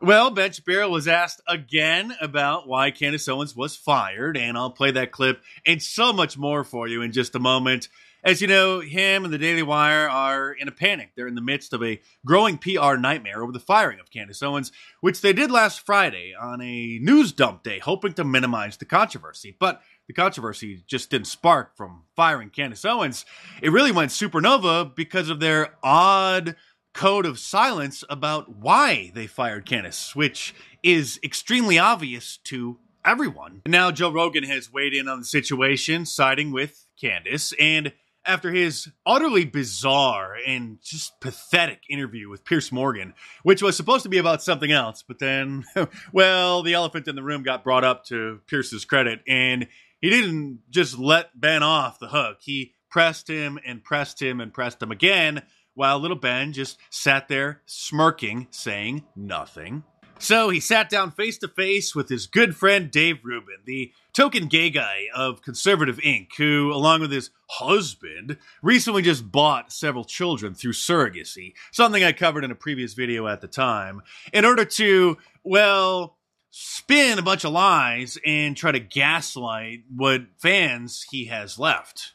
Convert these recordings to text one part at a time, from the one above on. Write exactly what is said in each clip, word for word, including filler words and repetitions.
Well, Ben Shapiro was asked again about why Candace Owens was fired, and I'll play that clip and so much more for you in just a moment. As you know, him and the Daily Wire are in a panic. They're in the midst of a growing P R nightmare over the firing of Candace Owens, which they did last Friday on a news dump day, hoping to minimize the controversy. But the controversy just didn't spark from firing Candace Owens. It really went supernova because of their odd code of silence about why they fired Candace, which is extremely obvious to everyone. Now, Joe Rogan has weighed in on the situation, siding with Candace, and after his utterly bizarre and just pathetic interview with Piers Morgan, which was supposed to be about something else, but then, well, the elephant in the room got brought up to Pierce's credit, and he didn't just let Ben off the hook. He pressed him and pressed him and pressed him again, while little Ben just sat there smirking, saying nothing. So he sat down face to face with his good friend Dave Rubin, the token gay guy of Conservative Incorporated, who, along with his husband, recently just bought several children through surrogacy, something I covered in a previous video at the time, in order to, well, spin a bunch of lies and try to gaslight what fans he has left.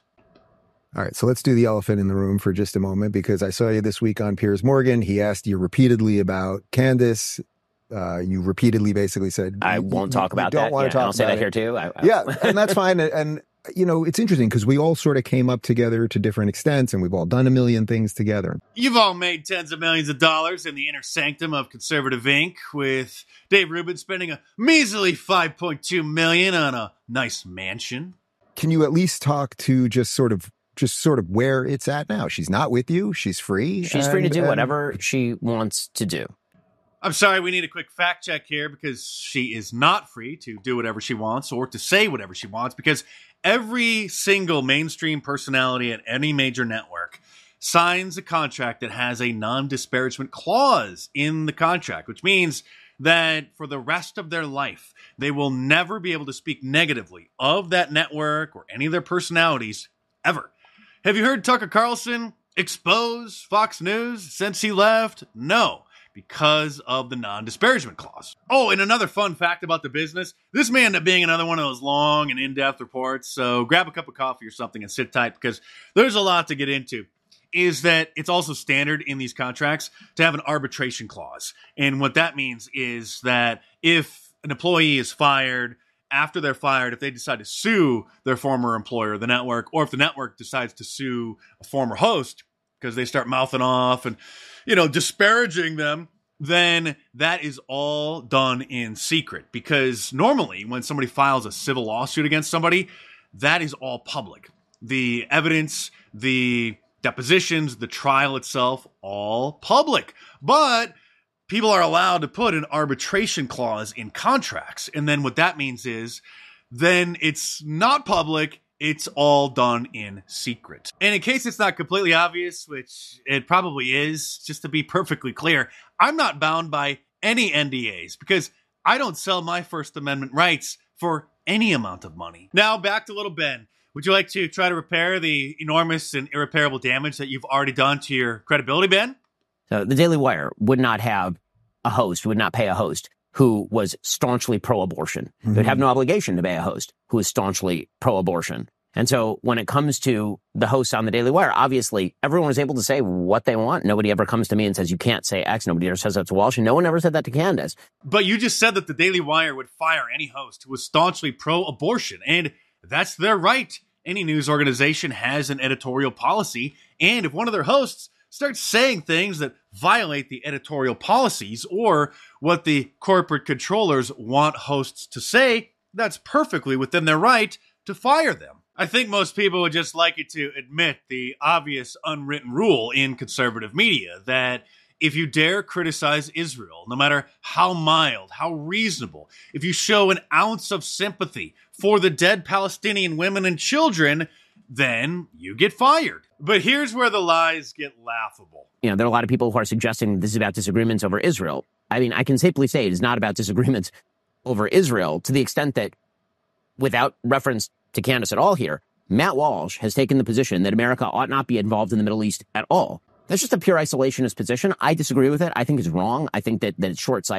All right, so let's do the elephant in the room for just a moment, because I saw you this week on Piers Morgan. He asked you repeatedly about Candace. Uh, you repeatedly basically said, I won't talk about don't that. Want Yeah, to talk I'll say about that it. here too. I, I... Yeah, and that's fine. And, and, you know, it's interesting because we all sort of came up together to different extents, and we've all done a million things together. You've all made tens of millions of dollars in the inner sanctum of Conservative Incorporated, with Dave Rubin spending a measly five point two million dollars on a nice mansion. Can you at least talk to just sort of just sort of where it's at now? She's not with you. She's free. She's and, free to do and... whatever she wants to do. I'm sorry, we need a quick fact check here, because she is not free to do whatever she wants or to say whatever she wants, because every single mainstream personality at any major network signs a contract that has a non-disparagement clause in the contract, which means that for the rest of their life, they will never be able to speak negatively of that network or any of their personalities ever. Have you heard Tucker Carlson expose Fox News since he left? No, because of the non-disparagement clause. Oh, and another fun fact about the business, this may end up being another one of those long and in-depth reports, so grab a cup of coffee or something and sit tight, because there's a lot to get into, is that it's also standard in these contracts to have an arbitration clause. And what that means is that if an employee is fired, after they're fired, if they decide to sue their former employer, the network, or if the network decides to sue a former host because they start mouthing off and, you know, disparaging them, then that is all done in secret. Because normally when somebody files a civil lawsuit against somebody, that is all public. The evidence, the depositions, the trial itself, all public. But people are allowed to put an arbitration clause in contracts. And then what that means is then it's not public. It's all done in secret. And in case it's not completely obvious, which it probably is, just to be perfectly clear, I'm not bound by any N D As because I don't sell my First Amendment rights for any amount of money. Now back to little Ben. Would you like to try to repair the enormous and irreparable damage that you've already done to your credibility, Ben? So the Daily Wire would not have a host, would not pay a host who was staunchly pro-abortion. Mm-hmm. They'd have no obligation to pay a host who is staunchly pro-abortion. And so when it comes to the hosts on the Daily Wire, obviously everyone is able to say what they want. Nobody ever comes to me and says, you can't say X. Nobody ever says that to Walsh. And no one ever said that to Candace. But you just said that the Daily Wire would fire any host who was staunchly pro-abortion. And that's their right. Any news organization has an editorial policy. And if one of their hosts starts saying things that violate the editorial policies or what the corporate controllers want hosts to say, that's perfectly within their right to fire them. I think most people would just like you to admit the obvious unwritten rule in conservative media that if you dare criticize Israel, no matter how mild, how reasonable, if you show an ounce of sympathy for the dead Palestinian women and children, then you get fired. But here's where the lies get laughable. You know, there are a lot of people who are suggesting this is about disagreements over Israel. I mean, I can safely say it is not about disagreements over Israel to the extent that, without reference to Candace at all here, Matt Walsh has taken the position that America ought not be involved in the Middle East at all. That's just a pure isolationist position. I disagree with it. I think it's wrong. I think that, that it's short-sighted.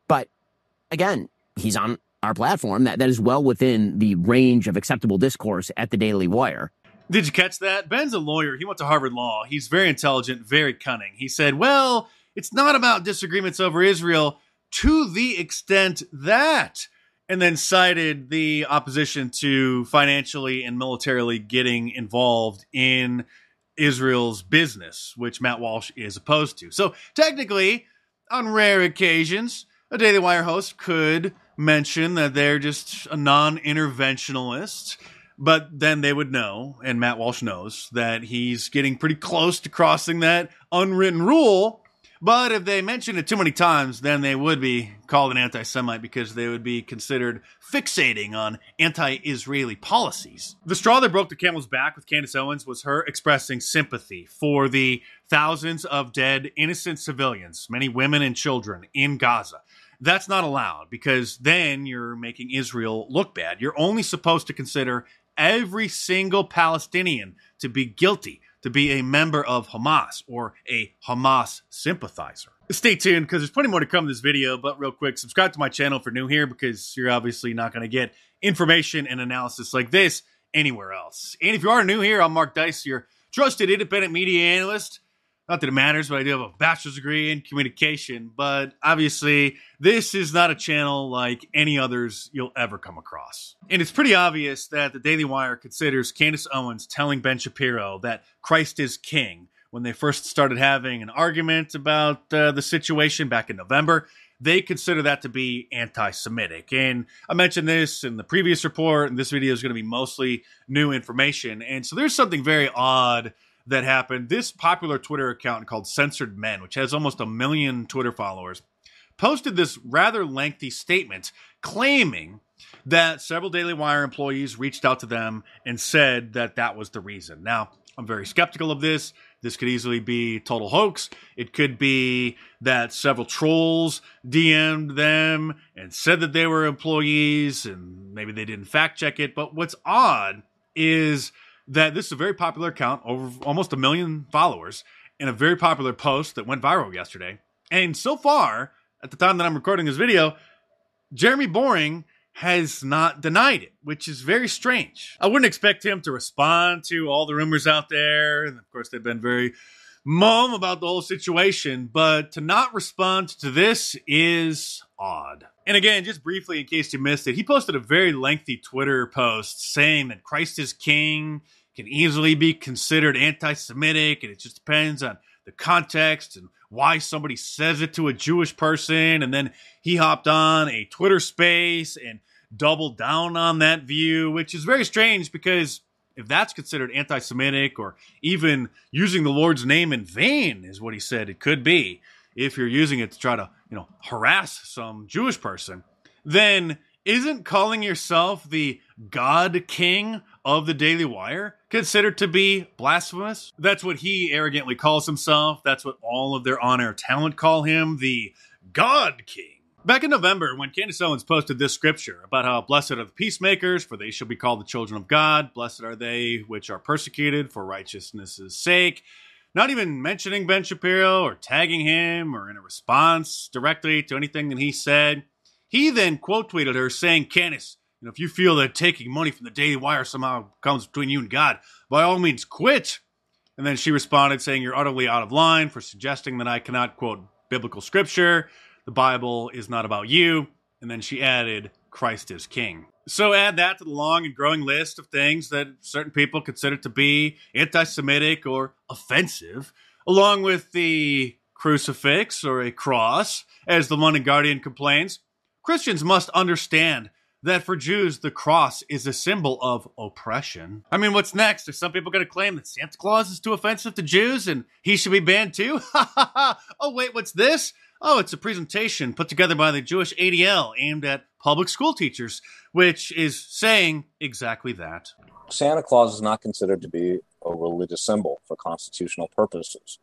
But again, he's on our platform. That, that is well within the range of acceptable discourse at the Daily Wire. Did you catch that? Ben's a lawyer. He went to Harvard Law. He's very intelligent, very cunning. He said, well, it's not about disagreements over Israel to the extent that, and then cited the opposition to financially and militarily getting involved in Israel's business, which Matt Walsh is opposed to. So technically, on rare occasions, a Daily Wire host could mention that they're just a non-interventionalist, but then they would know, and Matt Walsh knows, that he's getting pretty close to crossing that unwritten rule. But if they mention it too many times, then they would be called an anti-Semite because they would be considered fixating on anti-Israeli policies. The straw that broke the camel's back with Candace Owens was her expressing sympathy for the thousands of dead innocent civilians, many women and children, in Gaza. That's not allowed because then you're making Israel look bad. You're only supposed to consider every single Palestinian to be guilty, to be a member of Hamas or a Hamas sympathizer. Stay tuned because there's plenty more to come in this video, but real quick, subscribe to my channel if you're new here because you're obviously not going to get information and analysis like this anywhere else. And if you are new here, I'm Mark Dice, your trusted independent media analyst. Not that it matters, but I do have a bachelor's degree in communication. But obviously, this is not a channel like any others you'll ever come across. And it's pretty obvious that the Daily Wire considers Candace Owens telling Ben Shapiro that Christ is king when they first started having an argument about uh, the situation back in November. They consider that to be anti-Semitic. And I mentioned this in the previous report, and this video is going to be mostly new information. And so there's something very odd that happened. This popular Twitter account called Censored Men, which has almost a million Twitter followers, posted this rather lengthy statement claiming that several Daily Wire employees reached out to them and said that that was the reason. Now, I'm very skeptical of this. This could easily be total hoax. It could be that several trolls D M'd them and said that they were employees and maybe they didn't fact check it. But what's odd is that this is a very popular account, over almost a million followers, and a very popular post that went viral yesterday. And so far, at the time that I'm recording this video, Jeremy Boring has not denied it, which is very strange. I wouldn't expect him to respond to all the rumors out there. And of course, they've been very mum about the whole situation, but to not respond to this is odd. And again, just briefly, in case you missed it, he posted a very lengthy Twitter post saying that Christ is king can easily be considered anti-Semitic, and it just depends on the context and why somebody says it to a Jewish person. And then he hopped on a Twitter space and doubled down on that view, which is very strange because if that's considered anti-Semitic or even using the Lord's name in vain is what he said it could be, if you're using it to try to, you know, harass some Jewish person, then isn't calling yourself the God King of the Daily Wire considered to be blasphemous? That's what he arrogantly calls himself. That's what all of their on-air talent call him, the God King. Back in November, when Candace Owens posted this scripture about how blessed are the peacemakers, for they shall be called the children of God. Blessed are they which are persecuted for righteousness' sake. Not even mentioning Ben Shapiro or tagging him or in a response directly to anything that he said. He then quote tweeted her saying, Candace, you know, if you feel that taking money from the Daily Wire somehow comes between you and God, by all means quit. And then she responded saying, you're utterly out of line for suggesting that I cannot quote biblical scripture. The Bible is not about you. And then she added, Christ is king. So add that to the long and growing list of things that certain people consider to be anti-Semitic or offensive, along with the crucifix or a cross, as the London Guardian complains. Christians must understand that for Jews, the cross is a symbol of oppression. I mean, what's next? Are some people going to claim that Santa Claus is too offensive to Jews and he should be banned too? Ha ha ha! Oh, wait, what's this? Oh, it's a presentation put together by the Jewish A D L aimed at public school teachers, which is saying exactly that. Santa Claus is not considered to be a religious symbol for constitutional purposes.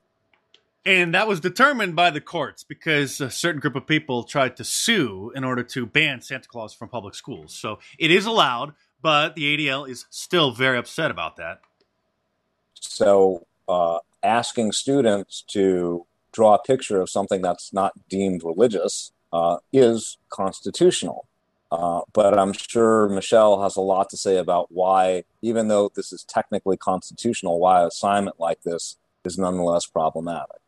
And that was determined by the courts because a certain group of people tried to sue in order to ban Santa Claus from public schools. So it is allowed, but the A D L is still very upset about that. So uh, asking students to draw a picture of something that's not deemed religious uh, is constitutional. Uh, but I'm sure Michelle has a lot to say about why, even though this is technically constitutional, why an assignment like this is nonetheless problematic.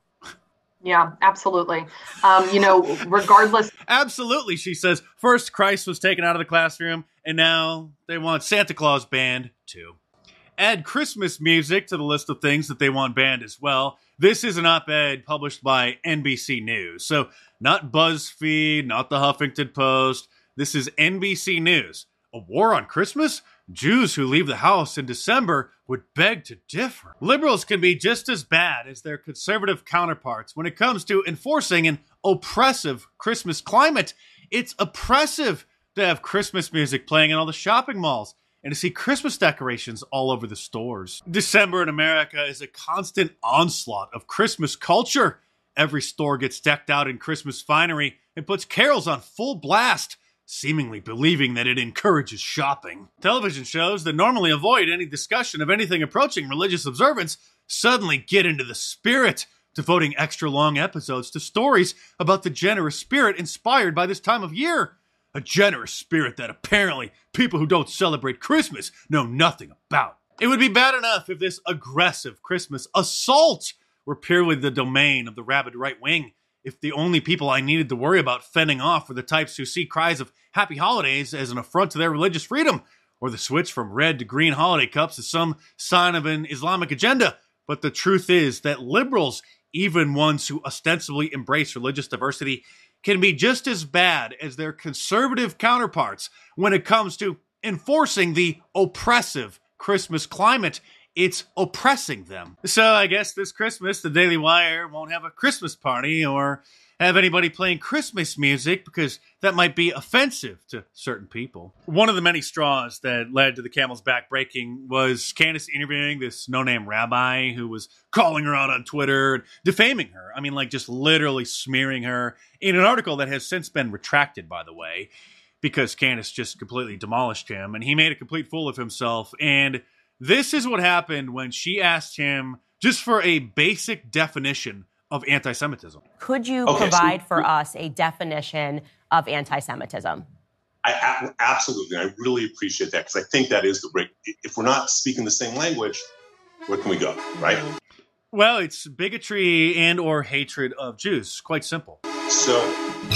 Yeah, absolutely. Um, you know, regardless. Absolutely, she says. First, Christ was taken out of the classroom, and now they want Santa Claus banned too. Add Christmas music to the list of things that they want banned as well. This is an op-ed published by N B C News. So not BuzzFeed, not the Huffington Post. This is N B C News. A war on Christmas? Jews who leave the house in December would beg to differ. Liberals can be just as bad as their conservative counterparts when it comes to enforcing an oppressive Christmas climate. It's oppressive to have Christmas music playing in all the shopping malls and to see Christmas decorations all over the stores. December in America is a constant onslaught of Christmas culture. Every store gets decked out in Christmas finery and puts carols on full blast, seemingly believing that it encourages shopping. Television shows that normally avoid any discussion of anything approaching religious observance suddenly get into the spirit, devoting extra long episodes to stories about the generous spirit inspired by this time of year. A generous spirit that apparently people who don't celebrate Christmas know nothing about. It would be bad enough if this aggressive Christmas assault were purely the domain of the rabid right wing. If the only people I needed to worry about fending off were the types who see cries of happy holidays as an affront to their religious freedom, or the switch from red to green holiday cups as some sign of an Islamic agenda. But the truth is that liberals, even ones who ostensibly embrace religious diversity, can be just as bad as their conservative counterparts when it comes to enforcing the oppressive Christmas climate. It's oppressing them. So I guess this Christmas, the Daily Wire won't have a Christmas party or have anybody playing Christmas music because that might be offensive to certain people. One of the many straws that led to the camel's back breaking was Candace interviewing this no-name rabbi who was calling her out on Twitter and defaming her. I mean, like just literally smearing her in an article that has since been retracted, by the way, because Candace just completely demolished him and he made a complete fool of himself. And this is what happened when she asked him just for a basic definition of anti-Semitism. Could you okay, provide so, for us a definition of anti-Semitism? I, I, absolutely. I really appreciate that because I think that is the break. If we're not speaking the same language, where can we go, right? Well, it's bigotry and or hatred of Jews. Quite simple. So...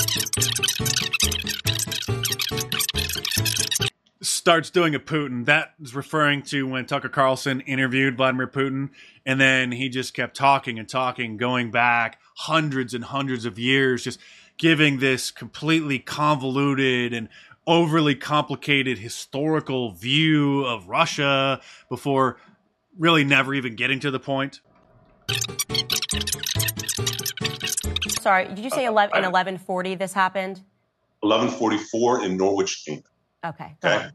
starts doing a Putin. That is referring to when Tucker Carlson interviewed Vladimir Putin, and then he just kept talking and talking, going back hundreds and hundreds of years, just giving this completely convoluted and overly complicated historical view of Russia before really never even getting to the point. Sorry, did you say eleven, in eleven forty this happened? eleven forty-four in Norwich, England. Okay, go Okay. on.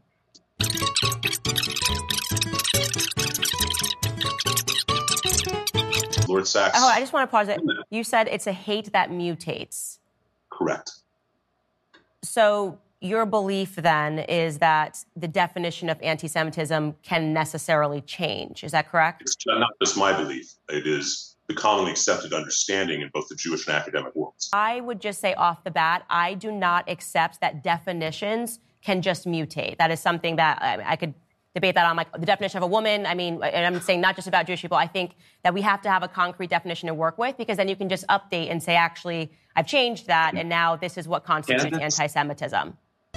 Lord Sachs. Oh, I just want to pause it. You said it's a hate that mutates. Correct. So your belief then is that the definition of anti-Semitism can necessarily change. Is that correct? It's not just my belief. It is the commonly accepted understanding in both the Jewish and academic worlds. I would just say off the bat, I do not accept that definitions can just mutate. That is something that I, I could debate that on, like the definition of a woman. I mean, and I'm saying not just about Jewish people. I think that we have to have a concrete definition to work with, because then you can just update and say, actually, I've changed that, and now this is what constitutes Yeah, anti-Semitism.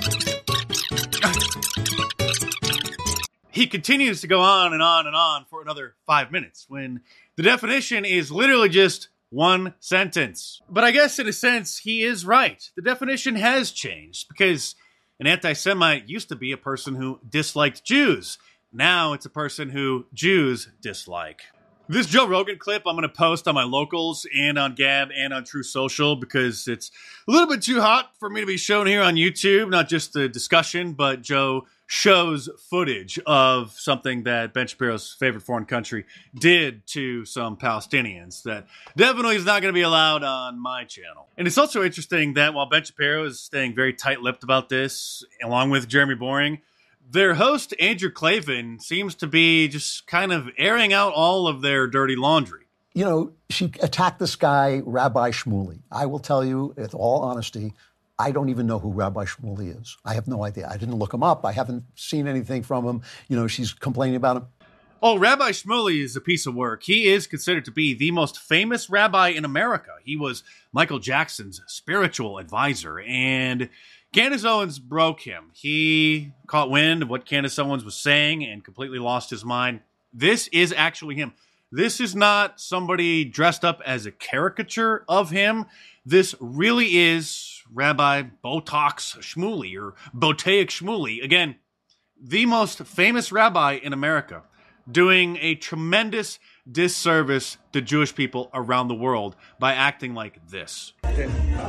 He continues to go on and on and on for another five minutes when the definition is literally just one sentence. But I guess in a sense, he is right. The definition has changed because an anti-Semite used to be a person who disliked Jews. Now it's a person who Jews dislike. This Joe Rogan clip I'm going to post on my locals and on Gab and on True Social because it's a little bit too hot for me to be shown here on YouTube. Not just the discussion, but Joe shows footage of something that Ben Shapiro's favorite foreign country did to some Palestinians that definitely is not going to be allowed on my channel. And it's also interesting that while Ben Shapiro is staying very tight-lipped about this, along with Jeremy Boring, their host, Andrew Klavan, seems to be just kind of airing out all of their dirty laundry. You know, she attacked this guy, Rabbi Shmuley. I will tell you, with all honesty, I don't even know who Rabbi Shmuley is. I have no idea. I didn't look him up. I haven't seen anything from him. You know, she's complaining about him. Oh, Rabbi Shmuley is a piece of work. He is considered to be the most famous rabbi in America. He was Michael Jackson's spiritual advisor, and Candace Owens broke him. He caught wind of what Candace Owens was saying and completely lost his mind. This is actually him. This is not somebody dressed up as a caricature of him. This really is Rabbi Botox Shmuley, or Botaic Shmuley. Again, the most famous rabbi in America, doing a tremendous disservice to Jewish people around the world by acting like this. Hi,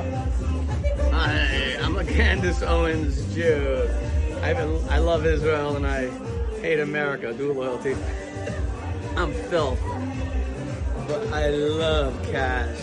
I'm a Candace Owens Jew. I, I love Israel and I hate America. Do loyalty. I'm filth, but I love cash.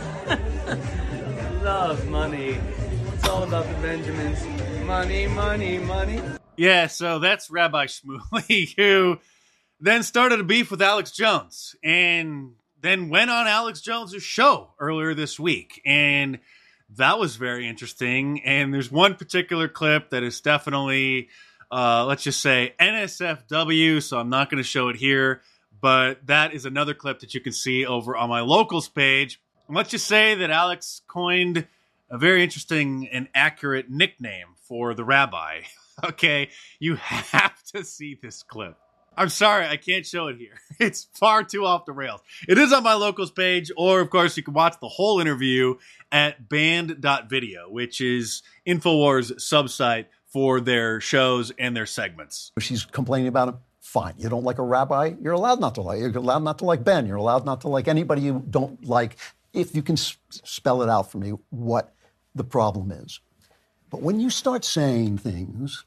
Love money. It's all about the Benjamins. Money, money, money. Yeah, so that's Rabbi Shmuley, who then started a beef with Alex Jones, and then went on Alex Jones' show earlier this week. And that was very interesting. And there's one particular clip that is definitely, uh, let's just say, N S F W, so I'm not going to show it here. But that is another clip that you can see over on my locals page. And let's just say that Alex coined a very interesting and accurate nickname for the rabbi. Okay, you have to see this clip. I'm sorry, I can't show it here. It's far too off the rails. It is on my locals page, or of course you can watch the whole interview at band dot video, which is InfoWars' subsite for their shows and their segments. She's complaining about him. Fine. You don't like a rabbi? You're allowed not to like. You're allowed not to like Ben. You're allowed not to like anybody you don't like, if you can s- spell it out for me what the problem is. But when you start saying things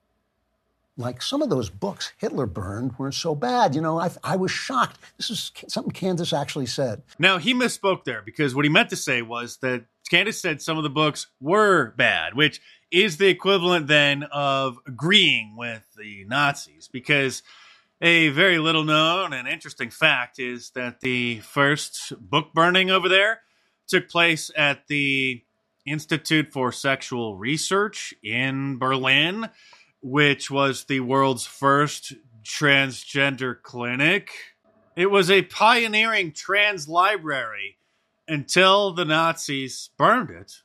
like some of those books Hitler burned were so bad, you know, I, I was shocked. This is something Candace actually said. Now, he misspoke there, because what he meant to say was that Candace said some of the books were bad, which is the equivalent then of agreeing with the Nazis, because a very little known and interesting fact is that the first book burning over there took place at the Institute for Sexual Research in Berlin, which was the world's first transgender clinic. It was a pioneering trans library until the Nazis burned it.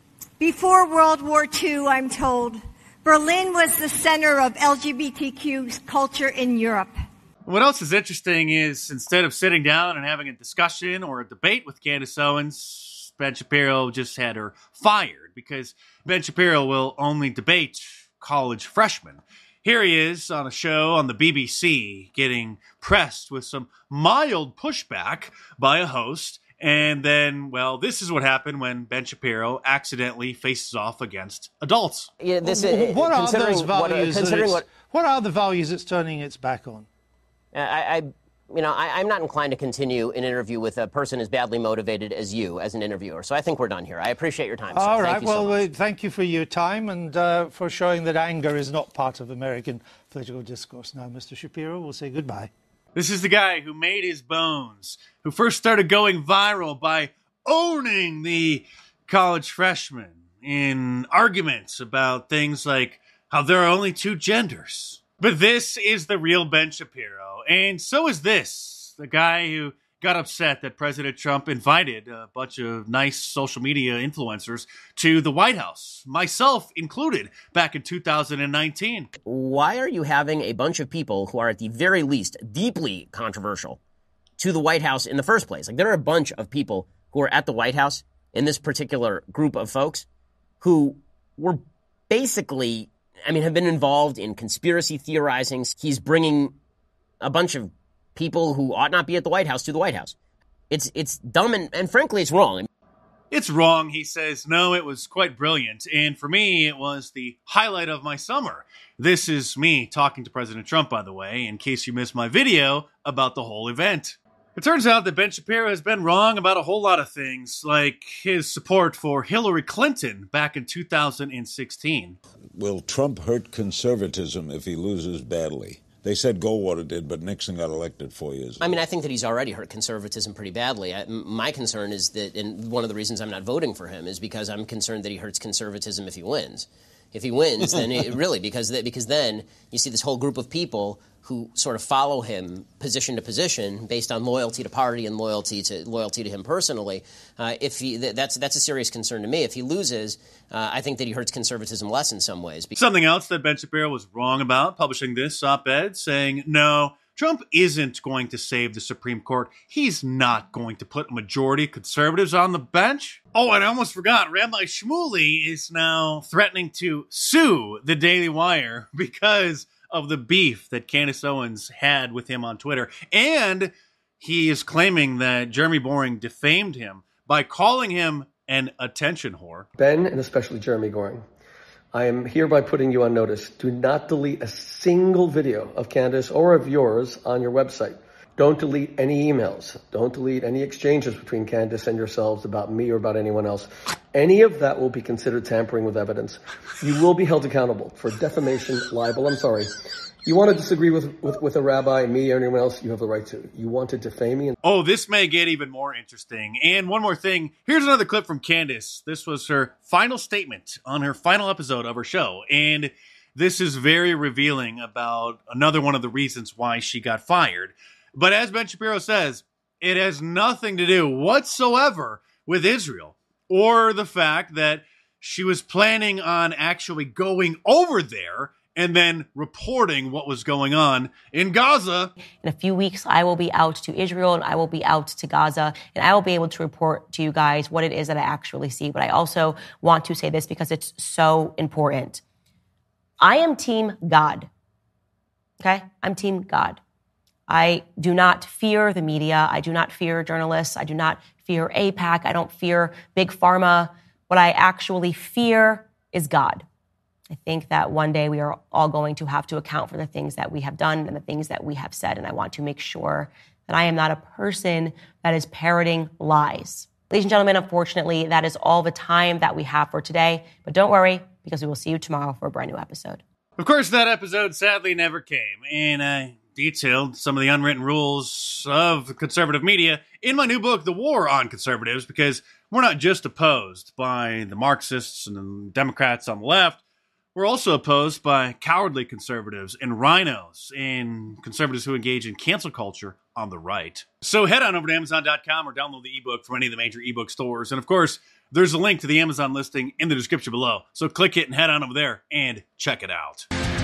Before World War Two, I'm told, Berlin was the center of L G B T Q culture in Europe. What else is interesting is, instead of sitting down and having a discussion or a debate with Candace Owens, Ben Shapiro just had her fired, because Ben Shapiro will only debate college freshmen. Here he is on a show on the B B C getting pressed with some mild pushback by a host. And then, well, this is what happened when Ben Shapiro accidentally faces off against adults. Yeah, this is, what are those what, values? considering what, what are the values it's turning its back on? I, I you know, I, I'm not inclined to continue an interview with a person as badly motivated as you as an interviewer. So I think we're done here. I appreciate your time. All sir. right. Thank you well, so much. uh, thank you for your time and uh, for showing that anger is not part of American political discourse. Now, Mister Shapiro, we'll say goodbye. This is the guy who made his bones, who first started going viral by owning the college freshmen in arguments about things like how there are only two genders. But this is the real Ben Shapiro, and so is this, the guy who got upset that President Trump invited a bunch of nice social media influencers to the White House, myself included, back in two thousand nineteen. Why are you having a bunch of people who are at the very least deeply controversial to the White House in the first place? Like, there are a bunch of people who are at the White House in this particular group of folks who were basically, I mean, have been involved in conspiracy theorizing. He's bringing a bunch of people who ought not be at the White House to the White House. It's it's dumb, and, and frankly, it's wrong. It's wrong, he says. No, it was quite brilliant. And for me, it was the highlight of my summer. This is me talking to President Trump, by the way, in case you missed my video about the whole event. It turns out that Ben Shapiro has been wrong about a whole lot of things, like his support for Hillary Clinton back in two thousand sixteen. Will Trump hurt conservatism if he loses badly? They said Goldwater did, but Nixon got elected four years ago. I mean, I think that he's already hurt conservatism pretty badly. I, my concern is that, and one of the reasons I'm not voting for him is because I'm concerned that he hurts conservatism if he wins. If he wins, then it, really, because th- because then you see this whole group of people who sort of follow him position to position based on loyalty to party and loyalty to loyalty to him personally. Uh, if he, th- that's that's a serious concern to me. If he loses, uh, I think that he hurts conservatism less in some ways. Something else that Ben Shapiro was wrong about, publishing this op-ed saying, no, Trump isn't going to save the Supreme Court. He's not going to put a majority of conservatives on the bench. Oh, and I almost forgot, Rabbi Shmuley is now threatening to sue the Daily Wire because of the beef that Candace Owens had with him on Twitter. And he is claiming that Jeremy Boring defamed him by calling him an attention whore. Ben, and especially Jeremy Boring, I am hereby putting you on notice. Do not delete a single video of Candace or of yours on your website. Don't delete any emails. Don't delete any exchanges between Candace and yourselves about me or about anyone else. Any of that will be considered tampering with evidence. You will be held accountable for defamation, libel. I'm sorry. You want to disagree with, with, with a rabbi, me, or anyone else, you have the right to. You want to defame me. And- oh, this may get even more interesting. And one more thing. Here's another clip from Candace. This was her final statement on her final episode of her show. And this is very revealing about another one of the reasons why she got fired. But as Ben Shapiro says, it has nothing to do whatsoever with Israel or the fact that she was planning on actually going over there and then reporting what was going on in Gaza. In a few weeks, I will be out to Israel and I will be out to Gaza, and I will be able to report to you guys what it is that I actually see. But I also want to say this because it's so important. I am Team God. Okay? I'm Team God. I do not fear the media. I do not fear journalists. I do not fear AIPAC. I don't fear Big Pharma. What I actually fear is God. I think that one day we are all going to have to account for the things that we have done and the things that we have said, and I want to make sure that I am not a person that is parroting lies. Ladies and gentlemen, unfortunately, that is all the time that we have for today, but don't worry, because we will see you tomorrow for a brand new episode. Of course, that episode sadly never came, and I detailed some of the unwritten rules of conservative media in my new book, The War on Conservatives, because we're not just opposed by the Marxists and the Democrats on the left. We're also opposed by cowardly conservatives and rhinos and conservatives who engage in cancel culture on the right. So head on over to Amazon dot com or download the ebook from any of the major ebook stores. And of course, there's a link to the Amazon listing in the description below. So click it and head on over there and check it out.